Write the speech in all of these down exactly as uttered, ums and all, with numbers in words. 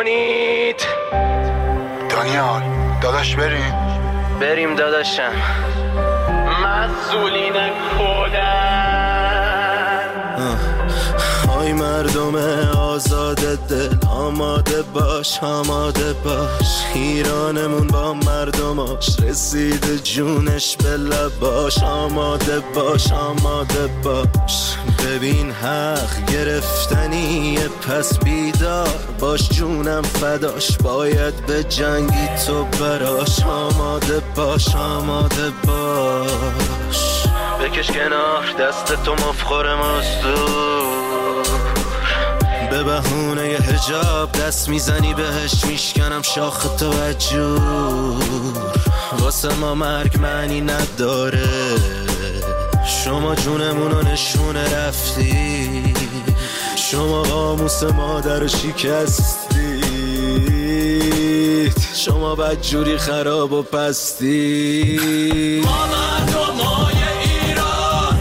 کنید. دانیال داداش بریم بریم داداشم. مسئولین کودن های مردم آزاد دل، آماده باش آماده باش، ایرانمون با مردماش رسیده جونش به لباش. آماده باش آماده باش، ببین حق گرفتنیه پس بیدار باش، جونم فداش باید به جنگی تو براش. آماده باش آماده باش، بکش کنار دست تو مفخور مزدور، به بهونه ی حجاب دست میزنی بهش میشکنم شاخ توجور. واسه ما مرگ معنی نداره، شما جونمونو نشونه رفتی، شما قاموس مادر شکستید، شما بدجوری خراب و پستی. ما مردمای ایران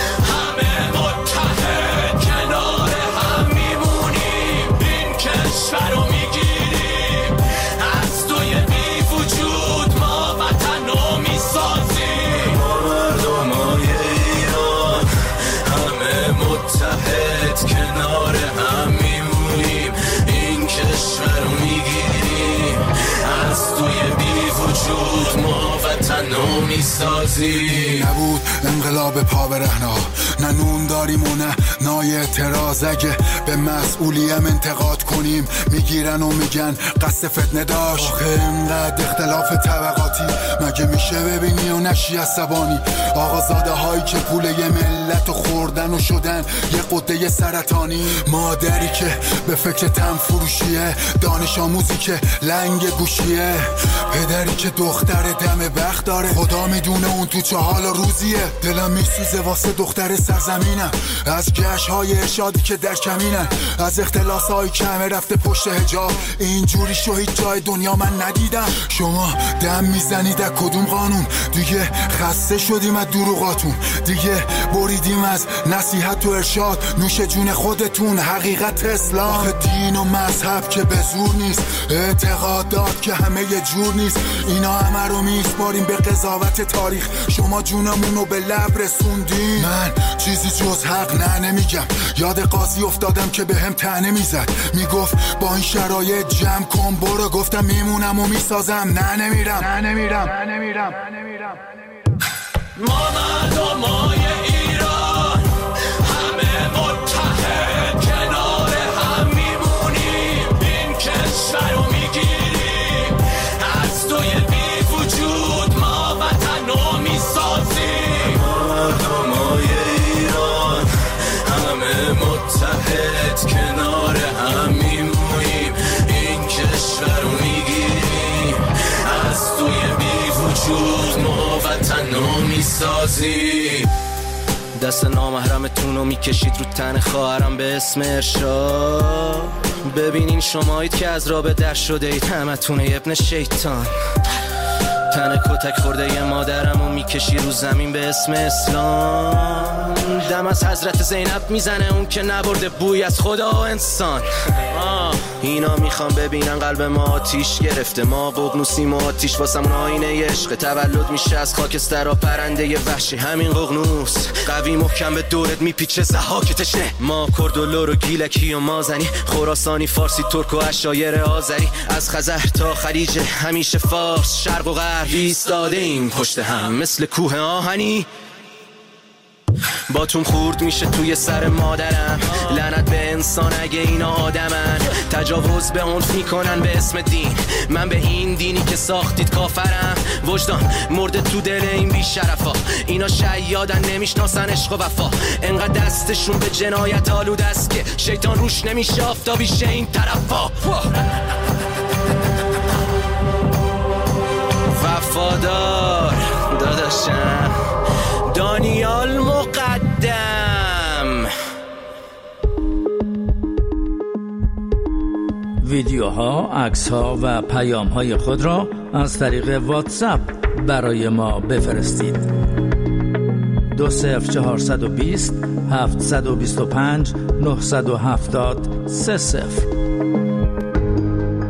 همه متحد کنار هم میمونیم، این کشور رو میگیریم از توی بی وجود، ما وطن رو میسازیم. ما مردمای ایران همه متحد کنار هم میمونیم، این کشور رو میگیریم از توی بی وجود، ما وطن رو میسازیم. نبود انقلاب پا برهنا، نه نون داریم و نه نای اعتراض. اگه به مسئولیم انتقاد کنیم میگیرن و میگن قصد فتنه داشت. آخه اینقدر اختلاف طبقاتی مگه میشه ببینی و نشی عصبانی؟ آقازاده هایی که پول یه ملت و خوردن و شدن یه قده سرطانی، مادری که به فکر تن فروشیه، دانش آموزی که لنگ گوشیه، پدری که دختر دم بخت داره، خدا میدونه اون تو چه حال و روزیه. دلم میسوزه واسه دختر سرزمینم، از گشت های ارشادی که در کمینن، از اختلاس های کمه رفته پشت حجاب، اینجوری شو هیچ جای دنیا من ندیدم. شما دم میزنید از کدوم قانون؟ دیگه خسته شدیم از دروغاتون، دیگه بریدیم از نصیحت و ارشاد، نوش جون خودتون حقیقت اسلام. آخه دین و مذهب که به زور نیست، اعتقادات که همه یه جور نیست، اینا همه رو میسپاریم به قضاوت تاریخ. شما جونمونو به لب رسوندین، من چیزی جز حق نه نمیگم. یاد قاضی افتادم که به هم طعنه میزد، میگفت با این شرایط جمع کن برو، گفتم میمونم و میسازم نه نمیرم نه نمیرم نه نمیرم نه نمیرم. ما مردمای ایران همه متحد کنار هم میمونیم، این کشور رو میگیریم از توی بی وجود، ما وطن رو میسازیم. ما مردمای ایران همه متحد کنار هم میمونیم، این کشور رو میگیریم از توی بی وجود، ما وطن رو میسازیم. دست نامحرمتون رو میکشید رو تن خواهرم به اسم ارشاد. ببینین شمایید که از رابه در شده اید، همتون ابن شیطان. تن کتک خورده ی مادرم رو میکشی رو زمین به اسم اسلام. دم از حضرت زینب میزنه اون که نبرده بوی از خدا و انسان. اینا میخوام ببینن قلب ما آتیش گرفته، ما ققنوسیم و آتیش واسمون آینه عشق. تولد میشه از خاکستر و پرنده ی وحشی، همین ققنوس قوی محکم به دورت میپیچه زحاک تشنه. ما کرد و لور و گیلکی و مازنی، خراسانی فارسی ترک و عشایر آذری، از خزر تا خلیج همیشه فارس، شرق و غرب ایستاده ایم پشت هم مثل کوه آهنی. باتون خورد میشه توی سر مادرم، لعنت به انسان اگه اینا آدمن. تجاوز به عنف میکنن به اسم دین، من به این دینی که ساختید کافرم. وجدان مرده تو دل این بیشرفا، اینا شیادن نمیشناسن عشق و وفا. انقدر دستشون به جنایت آلود است که شیطان روش نمیشه آفتابیشه این طرفا. وفادار داداشم دانیال مقدم. ویدیوها، عکس‌ها و پیام‌های خود را از طریق واتساپ برای ما بفرستید. دو صفر چهارصد و بیست هفتصد و بیست و پنج نهصد و هفتاد سه صفر.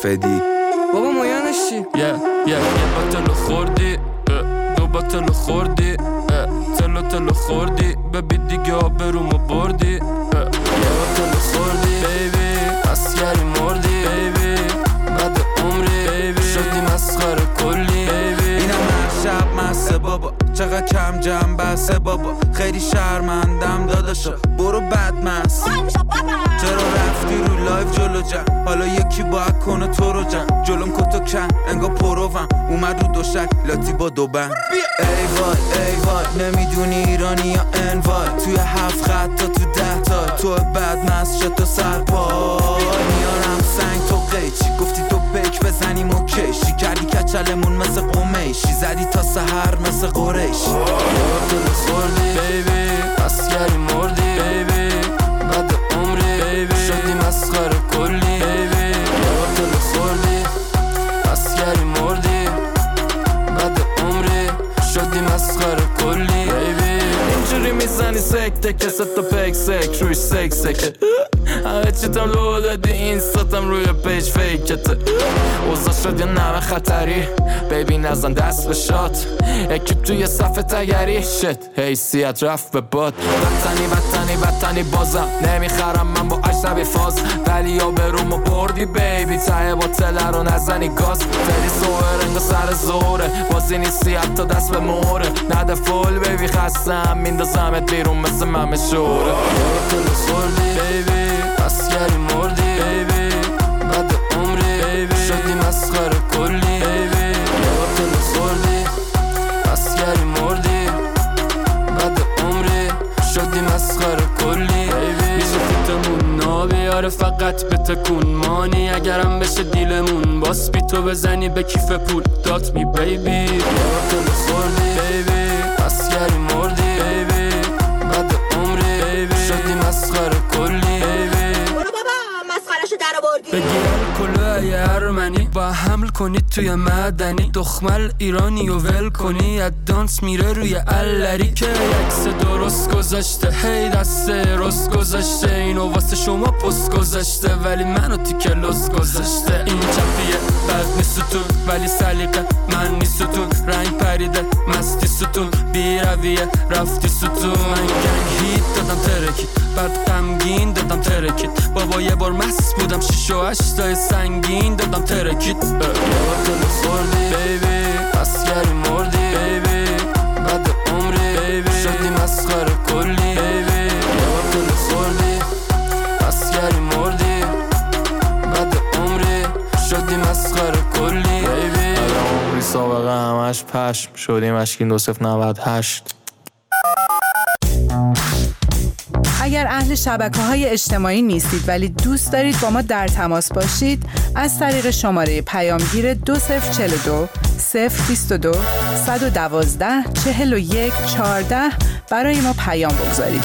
فدی. بابا مایانش چی؟ یه یه یه باتلو خوردی، دو باتلو خوردی، تلو تلو خوردی، ببی دیگه آبرومو بردی. یه باتلو خوردی بیبی، اسگری مردی بیبی، بعد عمری بیبی شدی مسخره کلی بیبی. اینم هر شب مسته بابا، چقدر کم جمع بسته بابا، خیلی شرمندم داداشا، برو بد مست. چرا رفتی رو لایف جلو جم، حالا یکی باید کنه تو رو جم، جلوم کتو کن انگا پروم، اومد رو دوشک لاتی با دو بند. ای وای ای وای نمیدونی ایرانی یا انوای، توی هفت خط تا تو ده تا، تو بد مست شد تا سرپای، میارم سنگ تو قیچی، گفتی تو بک بزنیم و کشی، کردی کچلمون مثل قمیشی، زدی تا سحر مثل قریشی. دل خوردی بیبی، اسگری مردی بیبی، بعد عمری بیبی شدی مسخره کلی بیبی. دل خوردی، اسگری مردی، بعد عمری شدی مسخره کلی بیبی. اینجوری میزنی سکته که ست تا پیک سک روی سک سکه، همه چیتم لو دادی اینستاتم روی پیج فیکته، اوزا شد یه نمه خطری بیبی نزن دست به شات، اکیب توی صفحه تگری شت حیثیت رفت به باد. بطنی بطنی بطنی بازم نمیخرم من با اجنبی فاز، ولی یا برومو بردی بیبی، ته باطله رو نزنی گاز، فری زوهر انگا سر زوره، بازی نیستی حتی دست به موره، نده فول بیبی خستم میندازمت بیرون مثل ممه شوره. دل خوردی بیبی، اسگری مردی بیبی، بعد عمری بیبی شدی مسخره کلی بیبی. دل خوردی، اسگری مردی، بعد عمری شدی مسخره کلی بیبی. میشه فیتمون نابیاره فقط به تکون مانی، اگرم بشه دیلمون باس بی تو بزنی به کیف پول دات می بیبی. دل خوردی بیبی، اسگری مردی بیبی، بعد عمری بیبی شدی مسخره کلی بیبی. بگیرم کلاه ارمنی با حمل کنید توی مدنی، دخمل ایرانی و ول کنی ادانس میره روی علری، که یکس درست گذاشته هی دست رست گذاشته، اینو واسه شما پست گذاشته ولی منو تیکه لست گذاشته. این چپیه بد نیستون ولی سلیقه من نیستون، رنگ پریده مستی ستون بی رویه رفتی ستون. من گنگ هیت دادم ترکید بعد غمگین دادم ترکید، بابا یه بار مست بودم شیش و هشتای سنگین دادم ترکید. دل خوردی بیبی، اسگری مردی بیبی، بعد عمری بیبی شدی مسخره کلی بیبی. دل خوردی، اسگری مردی، بعد عمری شدی مسخره کلی بیبی. عمری سابقه همش پشم شدیم اشکین دو صفر نود هشت. اگر اهل شبکه‌های اجتماعی نیستید ولی دوست دارید با ما در تماس باشید، از طریق شماره پیامگیر دو صفر چهل و دو صفر بیست و دو صد و دوازده چهل و یک چهارده برای ما پیام بگذارید.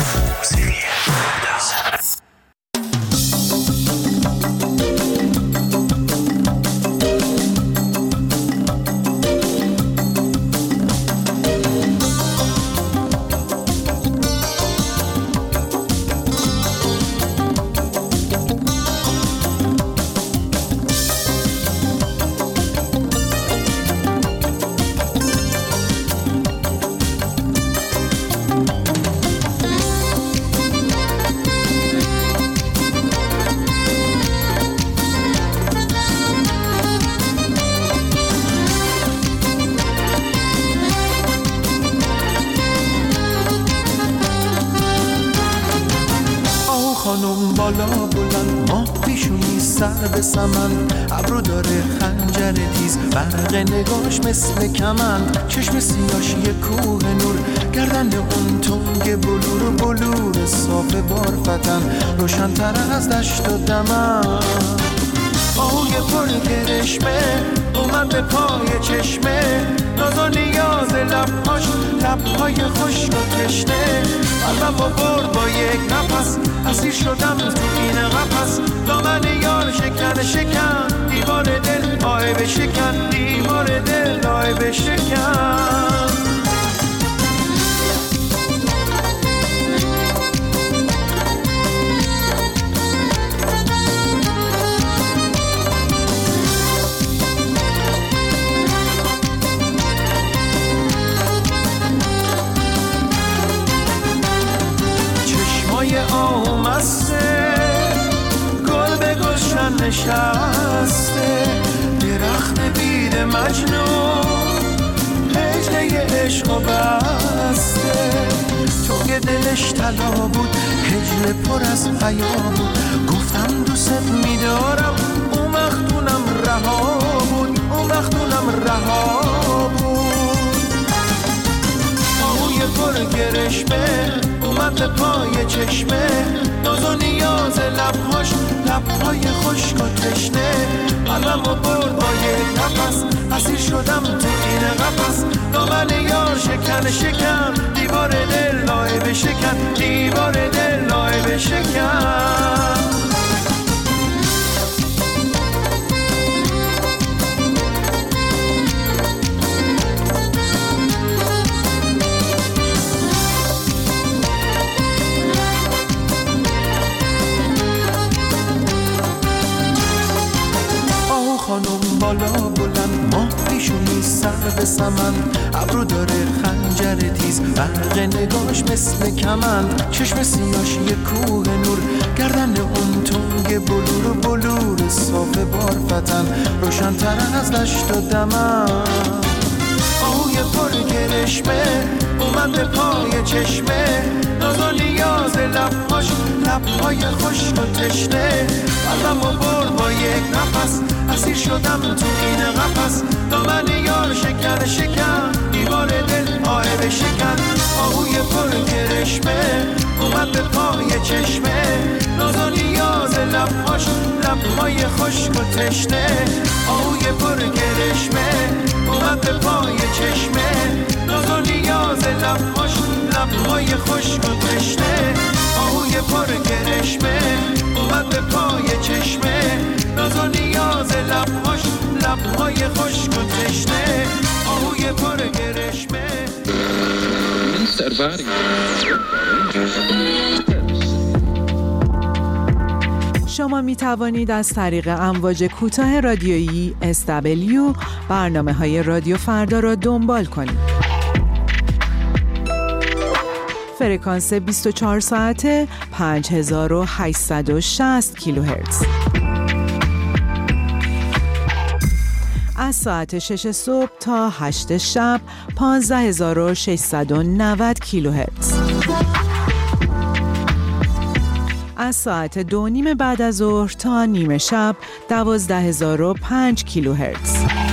بالا بلند ماه پیشونی سر به سمن، ابرو داره خنجر تیز برق نگاش مثل کمند، چشم سیاش یه کوه نور، گردن اون تنگ بلور بلور صاف بارفتن، روشن‌تر از دشت و دمن. آهوی پر کرشمه اومد به پای چشمه، ناز و نیاز لبهاش لبهای خشک و تشنه، قلبم و برد با یک نفس، اسیر شدم تو این قفس، دامن یار شکن شکن دیوار دل آه بشکن، دیوار دل آه بشکن. نشسته درخت بید مجنون هجله عشق و بسته تو که دلش طلا بود هجله پر از حیا بود گفتم دوست میدارم اون وقتونم رها بود اون وقتونم رها بود آهوی پر گرشمه اومد به پای چشمه ناز و نیاز لبهاش لبهای خشک و تشنه قلبم و برد با یک نفس اسیر شدم تو این قفس دامن یار شکن شکن دیوار دل لایه شکن دیوار دل لایه شکن خانم بالا بلند ماه پیشونی سر به سمن ابرو داره خنجر تیز برق نگاش مثل کمند چشم سیاش یه کوه نور گردن اون تنگ بلور و بلور صاف بارفتن روشن تر از دشت و دمن آهوی پر گرشمه اومد به پای چشمه ناز و نیاز لبهاش لبهای خشک و تشنه قلبم و برد با یک نفس اسیر شدم تو این قفس دامن یار شکن شکن دیوار دل آهه شکن آهوی پر گرشمه اومد به پای چشمه ناز و نیاز لبهاش لبهای خشک و تشنه آهوی پر گرشمه اومد به پای چشمه ناز و نیاز لبهاش لبهای خشک و تشنه آهوی پر گرشمه اومد به پای چشمه ناز و نیاز لبهاش لبهای خشک و تشنه آهوی پر گرشمه شما می توانید از طریق امواج کوتاه رادیویی اس دبلیو برنامه های رادیو فردا را دنبال کنید. فرکانس بیست و چهار ساعته پنج هزار و هشتصد و شصت کیلوهرتز. از ساعت شش صبح تا هشت شب پانزده هزار و ششصد و نود کیلوهرتز. از ساعت دو نیم بعد از ظهر تا نیمه شب دوازده هزار و پنج کیلوهرتز.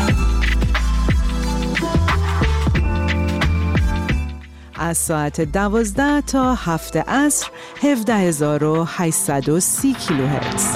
از ساعت دوازده تا هفت عصر هفده هزار و هشتصد و سی کیلوهرتز.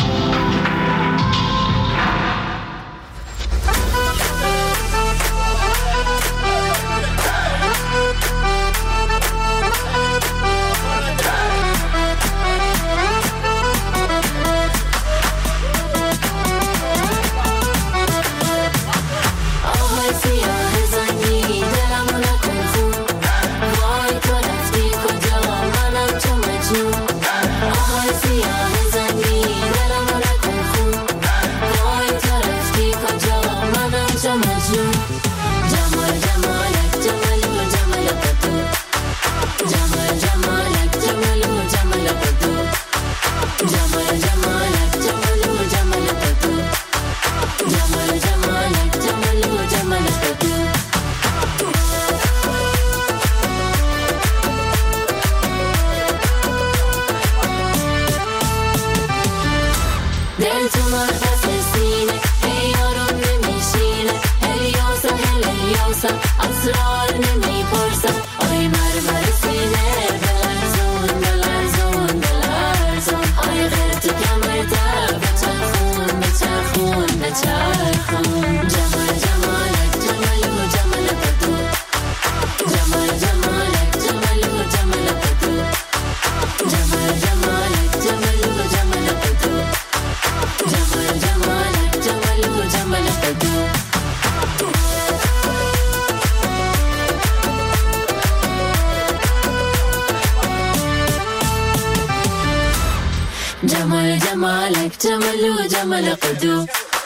جمال جمالك جمل جمل قدو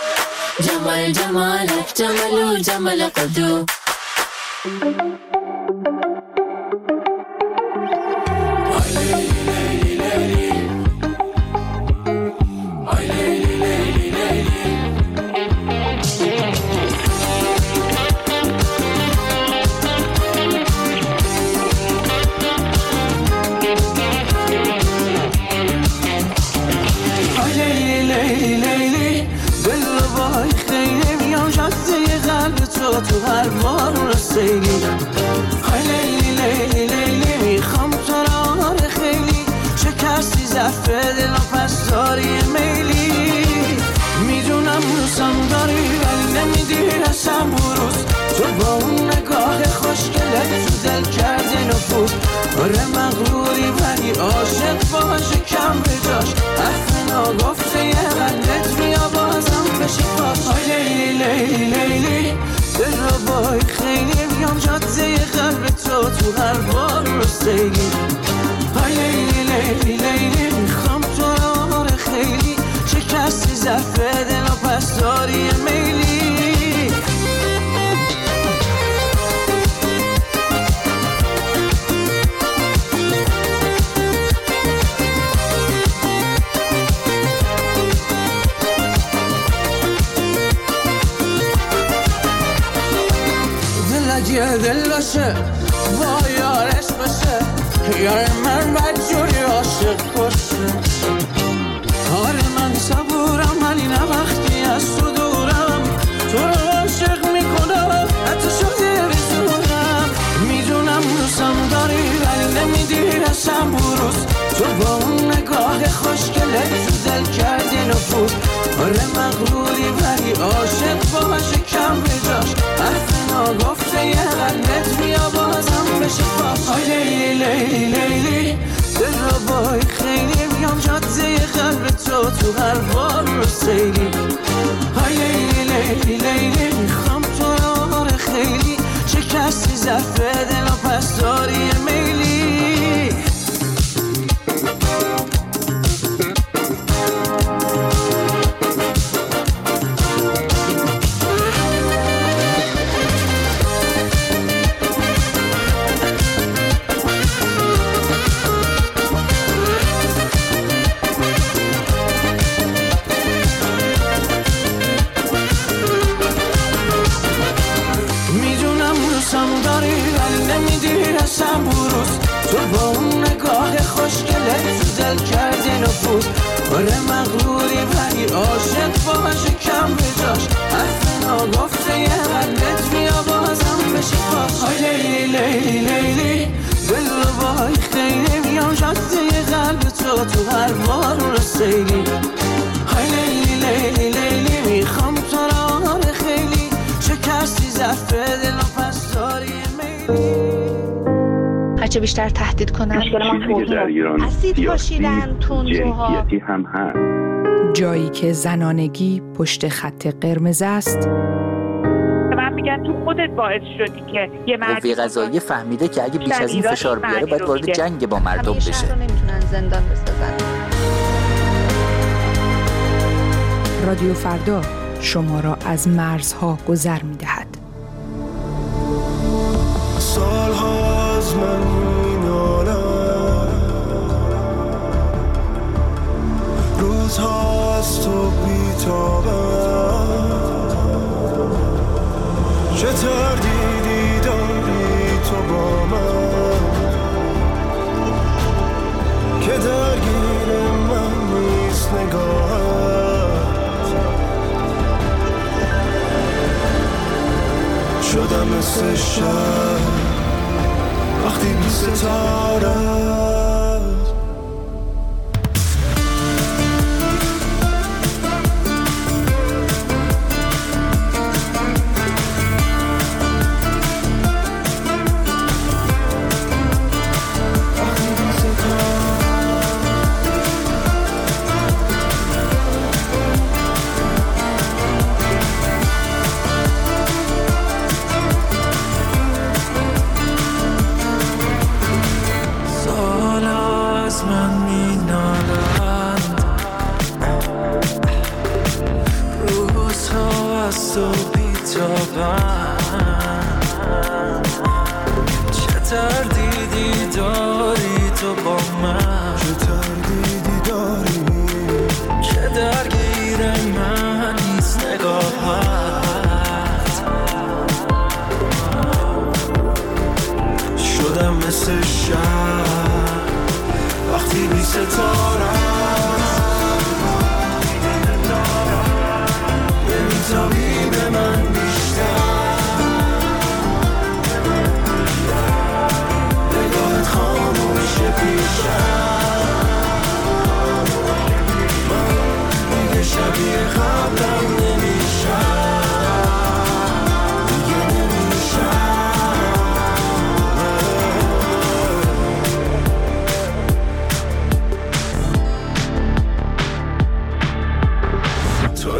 جمال جمالك جمل جمل قدو Ay leyli leyli leyli Ay leyli leyli leyli تو تو هر بارون سیلی. های لیلی لیلی لیلی میخوام تو را خیلی، شکستی ظرف دل و پس داری میلی. میدونم روزم داری ولی نمیدی رسم بروز، تو با اون نگاه خوشگلت تو دل کردی نفوذ. آره مغروری ولی عاشق باشه کم به جاش، حرف ناگفته یه قلت بیا بازم بشه پاس. های لیلی لیلی لیلی دل رو بای خیلی، میام جاده قلب تو تو هر بار رو سیلی. های لیلی لیلی لیلی میخوام تو را خیلی، شکستی ظرف دل و پس داری میلی. دل دل باشه با یارش باشه، یار من بدجوری عاشق باشه. آره من صبورم ولی نه وقتی از تو دورم، تو رو عاشق میکنم حتی شده بزورم. میدونم روزم داری ولی نمیدی رسم بروز، تو با اون نگاه خوشگلت تو دل کردی نفوذ. آره مغروری ولی عاشق باشه کم به جاش، حرف ناگفته یه قلت بیا بازم بشه پاس. های لیلی لیلی لیلی دل رو بای خیلی، میام جاده قلب تو تو هر بار رو سیلی. های لیلی لیلی لیلی میخوام تو را خیلی، شکستی ظرف دل و پس داری میلی. تو با اون نگاه خوشگلت تو دل کردی نفوذ. آره مغروری ولی عاشق باشه کم به جاش، حرف ناگفته یه قلت بیا بازم بشه پاس. های لیلی لیلی لیلی دل رو بای خیلی، میام جاده قلب تو تو هر بارون سیلی. های لیلی لیلی لیلی میخوام تو را خیلی، شکستی ظرف دل و پس داری میلی. هرچه بیشتر تهدید کنن اسید پاشیدن تندروها هم هست. جایی که زنانگی پشت خط قرمز است. من میگن تو خودت باعث شدی که یه مرد قوه قضاییه فهمیده که اگه بیش از این فشار بیاره باید وارد جنگ با مردم بشه. همیشه رو نمیتونن زندان بسازن. رادیو فردا شما را از مرزها گذر میدهد. سالها از من مینالم، روزها از تو بیتابم. چه تردیدی داری تو با من که درگیر من نیست نگاهت. شدم مثل شب وقتی بی ستاره.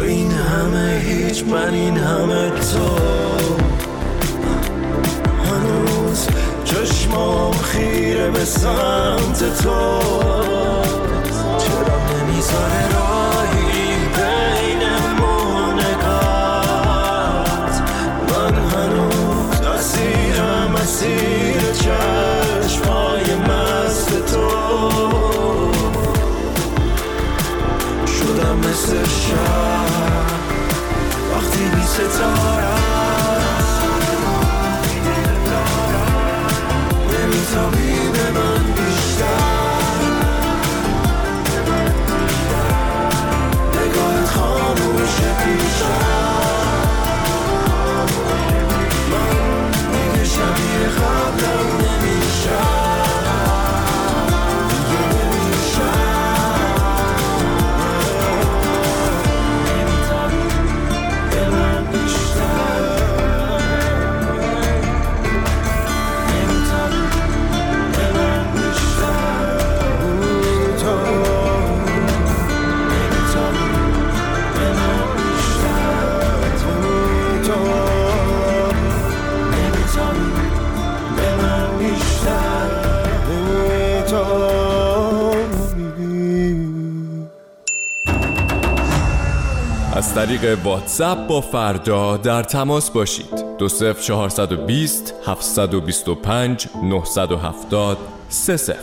این همه هیچ، من این همه تو. هنوز چشمام خیره به سمت تو، چرا نمیذاره راهی بینمون نگات. من هنوز اسیرم، اسیر چشمای مست تو. شدم مثل شب وقتی بی ستاره نمیتابی به من بیشتر. نگاهت خاموشه بیشتر. من دیگه شبیه قبلم نمیشم. از طریق واتساپ با فردا در تماس باشید. دو صفر چهارصد و بیست هفتصد و بیست و پنج نهصد و هفتاد سه صفر.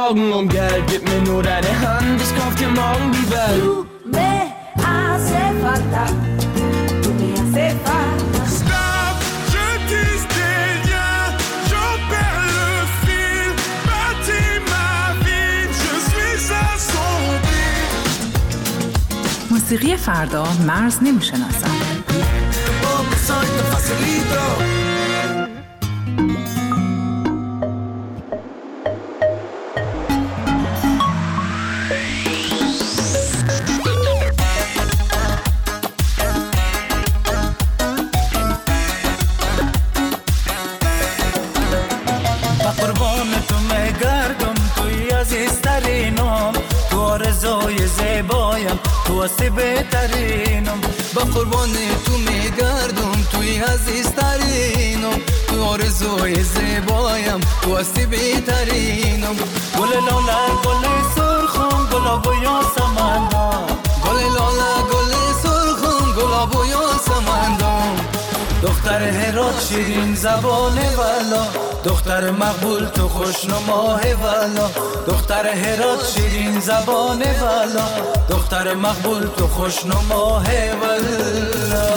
Augen und Geld, gib mir nur deine Hand, ich kauf dir morgen die Welt. Du me hace falta, tu me hace falta. Stop, je tisse des liens, j'en perds le fil, bâtis ma vie, je suis assombri. موسیقی فردا مرز نمیشناسن. تو هستی بهترینم با قربان تو میگردم توی عزیزترینم تو آرزوی زیبایم تو هستی بهترینم گل لاله گل سرخم گلاب و یاسمندم گل لاله گل سرخم گلاب و یاسمندم دختر هرات شیرین زبان والا دختر مقبول تو خوشنماه والا دختر هرات شیرین زبان والا دختر مقبول تو خوشنماه والا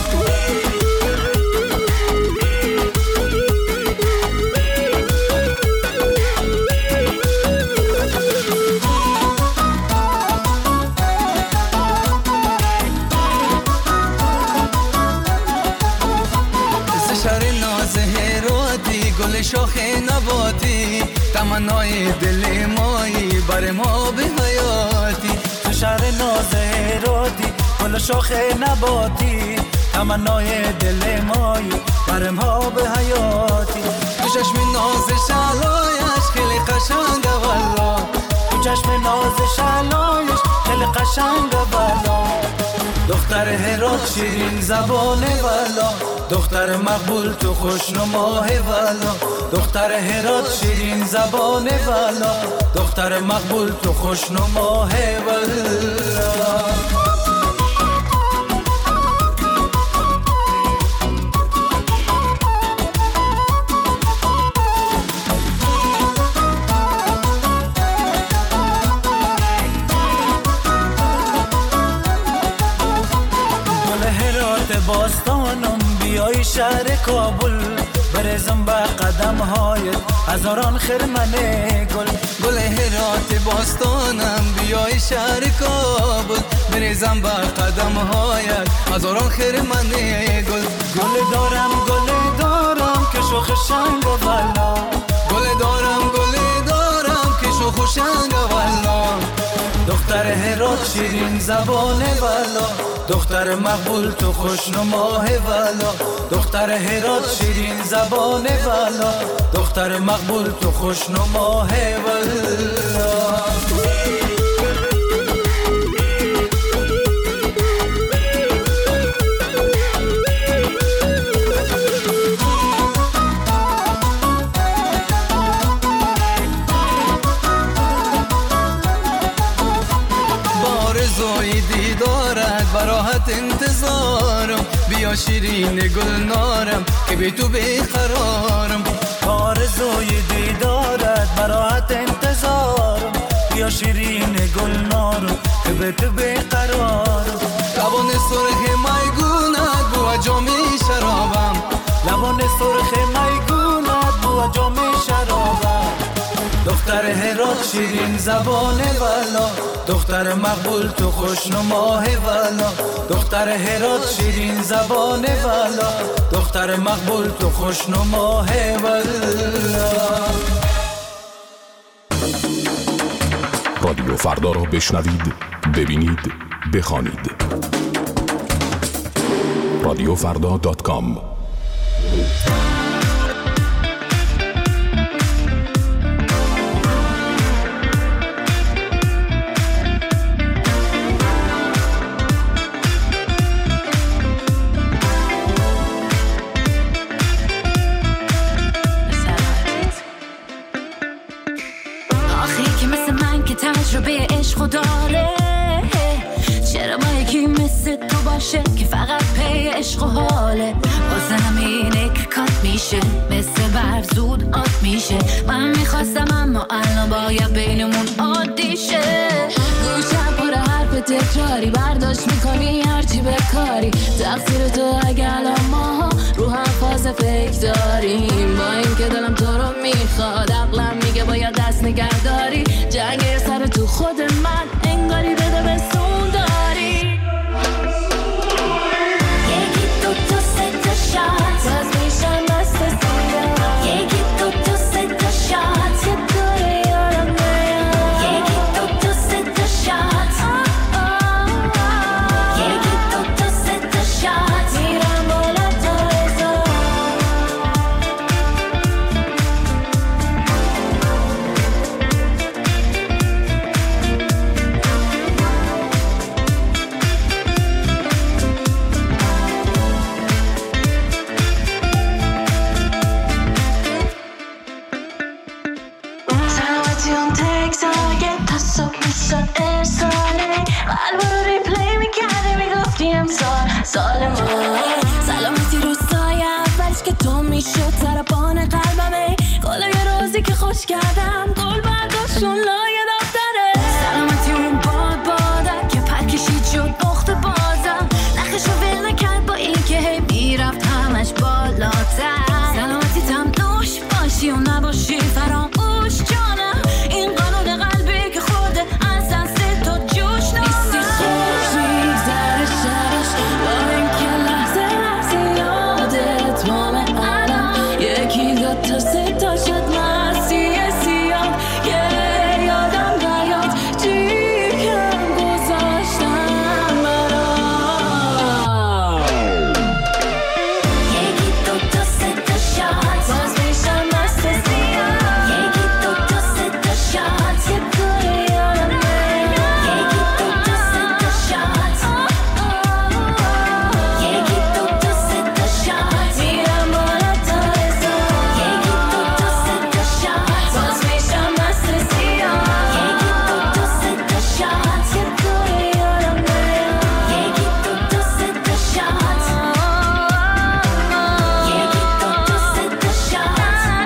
گل شاخ نباتی تمنای دل مایی بر ما به حیاتی تو شهر ناز هراتی گل شاخ نباتی تمنای دل مایی بر ما به حیاتی تو چشم ناز شلایش خیلی قشنگه والا تو چشم ناز شلایش خیلی قشنگه والا دختر هرات شیرین زبان والا دختر مقبول تو خوشنماه والا دختر هرات شیرین زبان والا دختر مقبول تو خوشنماه والا باستانم بیای شهر کابل برزم به قدم هایت هزاران خرمن گل گل هرات باستانم بیای شهر کابل برزم به قدم هایت هزاران خرمن گل گل دارم گل دارم که شوخ شنگ و والا گل دارم گل دارم که شوخ شنگ و والا دختر هرات شیرین زبان والا دختر مقبول تو خوشنماه والا دختر هرات شیرین زبان والا دختر مقبول تو خوشنماه والا براحت انتظارم بیا شیرین گلنارم که به تو بیقرارم آرزوی دیدارت براحت انتظارم بیا شیرین گلنارم که به تو بیقرارم لبان سرخ میگونت بو جام شرابم لبان سرخ میگونت بو جام شرابم دختر هرات شیرین زبان والا دختر مقبول تو خوشنماه والا دختر هرات شیرین زبان والا دختر مقبول تو خوشنماه والا رادیو فردا را بشنوید، ببینید، بخوانید. رادیو فردا دات کام. تجربه عشق داره، چرا با یکی مثل تو باشه که فقط پی عشق و حاله، واسه همینه که کات میشه مثل برف زود آب میشه. من میخواستم اما الان باید بینمون عادی شه. گوشم پر حرف تکراری برداشت میکنی هرچی بکاری. تقصیر تو اگه الان ما رو هم فاز فکر داریم. با این که دلم تو رو میخواد عقلم میگه باید دست نگه داری. جنگ سر تو خود من انگاری بده به سون داری. یکی دو تا سه تا شات باز میشم مست سیاه. یکی دو تا سه تا شات یه دوره یارم نیاد. یکی دو تا سه تا شات یکی دو تا سه تا شات میرم بالا تا هزار. سلامتیون تکس آگه تا صبح میشد ارساله. قلب رو ریپلی میکرده میگفتی امسال سال ما. سلامتی رو سایه اولش که تو میشد سرپان قلبمه. گل یه روزی که خوش کردم گل برداشتون لایه دفتره. سلامتی اون باد بادم که پر کشید شد اخت بازم. نخش رو ول نکرد با این که هی میرفت همش بالاتر. سلامتی تم نوش باشی و نباشی فراموش جانم. این قانون قلبی که خورده از دست تو جوش نیستی. خوش میگذره شبش با این که لحظه لحظه یادت مامه الان. یکی دو تا سه تا شد مسیح سیاه. یه یادم نیاد چی کم گذاشتم برام. یکی دو تا سه تا شات باز میشم مست سیاه. یکی دو تا سه تا شات یه دوره یارم نیاد. یکی دو تا سه تا شات یکی دو تا سه تا شات میرم بالا تا هزار. یکی دو تا سه تا شات باز میشم مست سیاه. یکی دو تا سه تا شات یه دوره یارم نیاد. یکی دو تا سه تا شات یکی دو تا سه تا شات.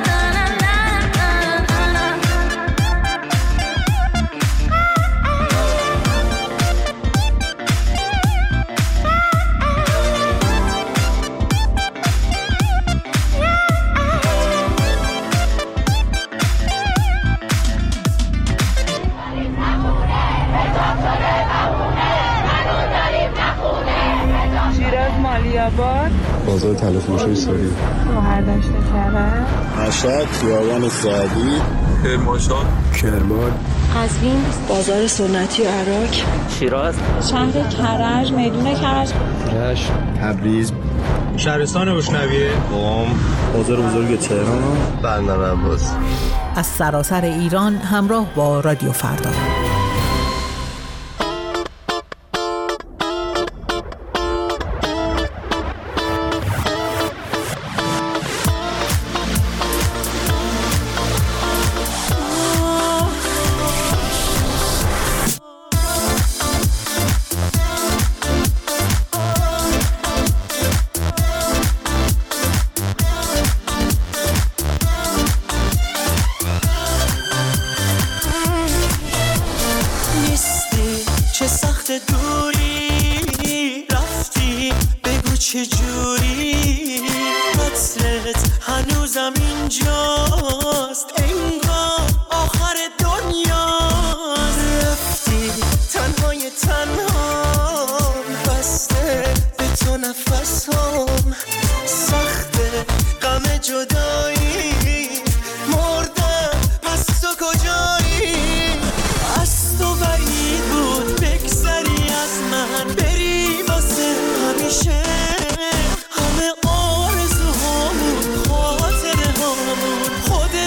شیراز مالیاباد بازار تلفروشی ساری مهردشت کرد مشهد خیابان سعدی کرمانشاه کرمان قزوین بازار سنتی و عراق شیراز شهر کرج میدون کرج رشت تبریز شهرستان بشنویه قم بازار بزرگ تهران بندر عباس. از سراسر ایران همراه با رادیو فردا. همه آرزوهامون خاطره هامون خودت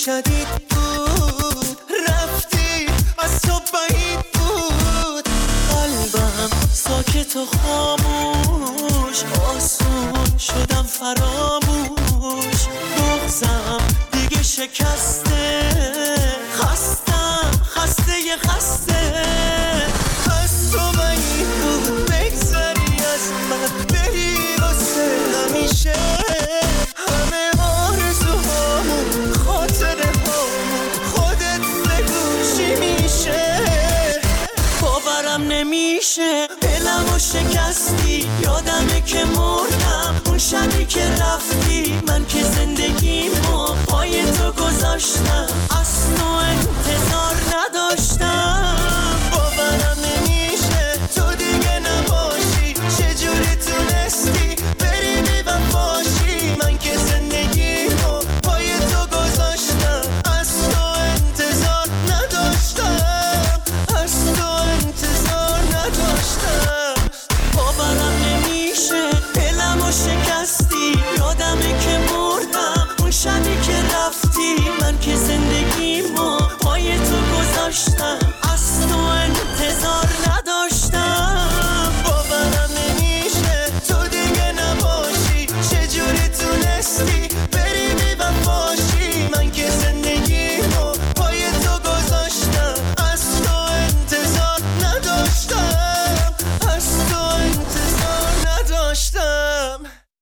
شدید بود، رفتی از تو بعید بود، قلبم ساکت و خاموش، آسون شدم فراموش، بغضم دیگه شکسته، خستم خسته ی خسته، از تو بعید بود بگذری از من، بری واسه همیشه، همه آرزوهامون خاطره هامون، خودت بگو چی میشه، باورم نمیشه دلمو شکستی، یادمه که مردم اون شبی که رفتی، من که زندگیمو پای تو گذاشتم، از تو انتظار نداشتم، باورم نمیشه تو دیگه نباشی، چجوری تونستی بری بی وفاشی، من که زندگیمو پای تو گذاشتم، از تو انتظار نداشتم، از تو انتظار نداشتم، باورم نمیشه دلمو شکستی، یادمه که مردم اون شبی که رفتی، من که زندگیمو پای تو گذاشتم، از تو انتظار نداشتم، باورم نمیشه تو دیگه نباشی، چجوری تونستی بری بی وفاشی، من که زندگیمو پای تو گذاشتم، از تو انتظار نداشتم، از تو انتظار نداشتم.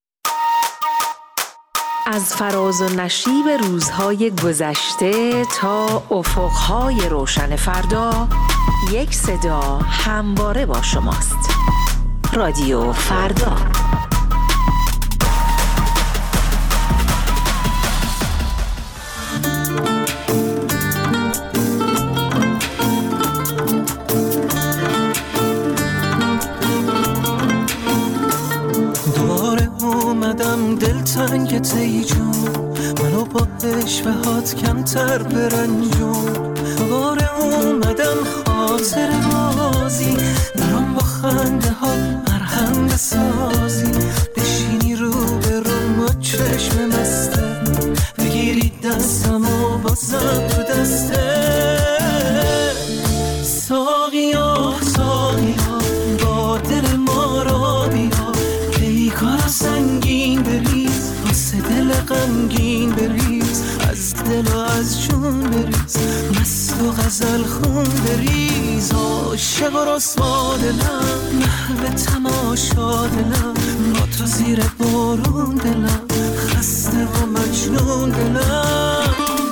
از فراز و نشیب روزهای گذشته تا افقهای روشن فردا، یک صدا همواره با شماست. رادیو فردا. دوباره اومدم دلتنگ ای جون، منو با اشوهات کمتر برنجون، دوباره اومدم خاطر بازی، برام با خنده ها مرهم بسازی، بشینی رو به رو با چشم مسته، بگیری دستم و بازم تو دسته، ساقیا ساقیا با دل ما را بیا، پیکارا سنگین بریز، واسه دل غمگین بریز، از دل و از جون بریز، مست و غزل خون بریز، عاشق و رسوا دلم، محو تماشا دلم، با تو زیر بارون دلم، خسته و مجنون دلم.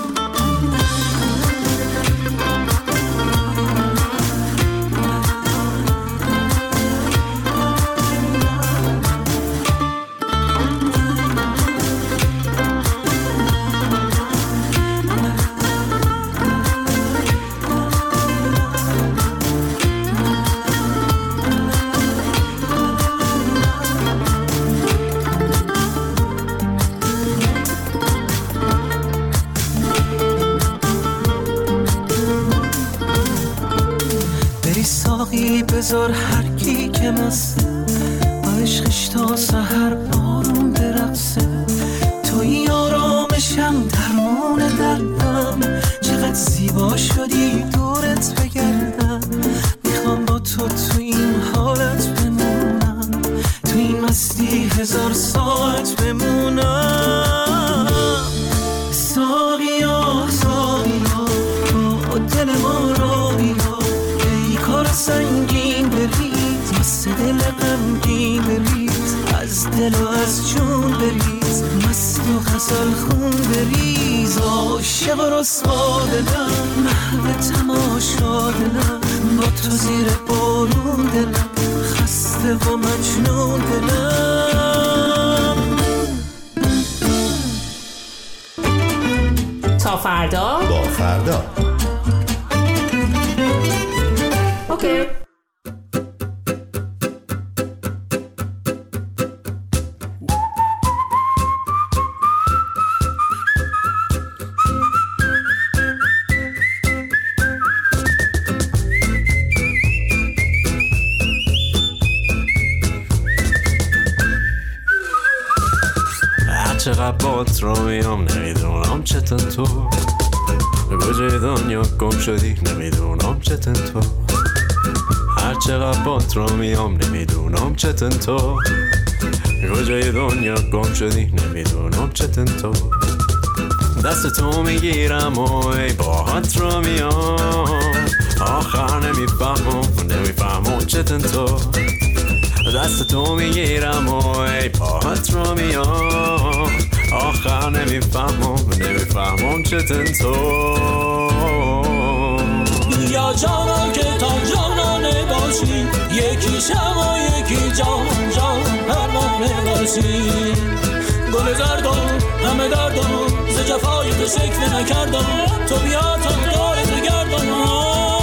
بذار هر کی که مسته، با عشقش تا سحر آروم برقصه، توی آرامشم درمون دردم، چقدر زیبا شدی دورت بگردم، میخوام با تو تو این حالت بمونم، تو این مستی هزار ساعت بمونم، ساقیا ساقیا با دل ما را بیا، پیکار سنگین بریز، واسه دل غمگین بریز، از دل و از جون بریز، مست و غزل خون بریز، عاشق و رسوا دلم، محو تماشا دلم، با تو زیر بارون دلم، خسته و مجنون دلم. تا فردا با فردا. اوکی. چقدر بات رو میام نمیدونم چطور تو کجای دنیا گم شدی نمیدونم چطور تو هر چقدر بات رو میام نمیدونم چطور تو کجای دنیا گم شدی نمیدونم چطور تو دست تو میگیرم و ای باهات رو میام آخر نمیفهمم نمیفهمم چطور تو دست تو میگیرم و ای باهات رو میام آخر نمیفهمم نمیفهمم چطور تو یا جانا که تا جانانه باشی یکی شم و یکی جان جان پروانه باشی گل زردم همه دردم ز جفای تو شکوه نکردم تو بیا تا دارت گردم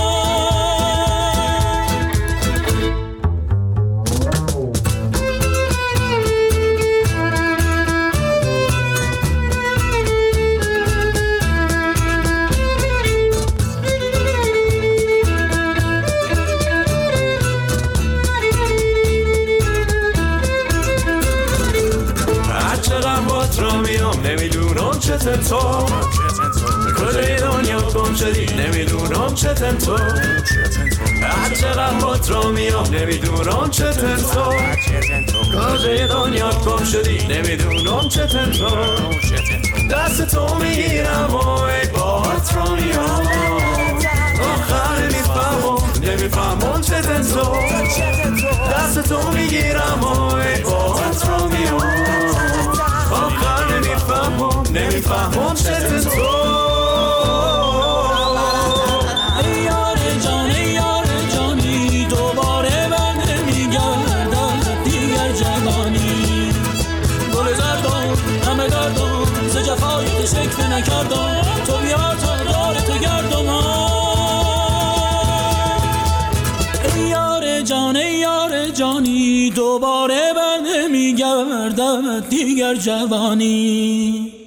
نمیدونم چطور تو کجای دنیا گم شدی نمیدونم چطور تو هر چقدر بات رو میام نمیدونم چطور تو کجای دنیا گم شدی نمیدونم چطور تو دست تو میگیرم و ای بات رو میام آخر نمیفهمم نمیفهمم چطور تو دست تو میگیرم و ای بات رو میام آخر نمیفهمم نمیفهمم چطور تو ای یار جان ای یار جانی دوباره بر نمیگردم دیگر جوانی گل زردم همه دردم ز جفای تو شکوه نکردم تو بیا تا دار تو گردم ای یار جان ای یار جانی دوباره بر نمیگردم دیگر جوانی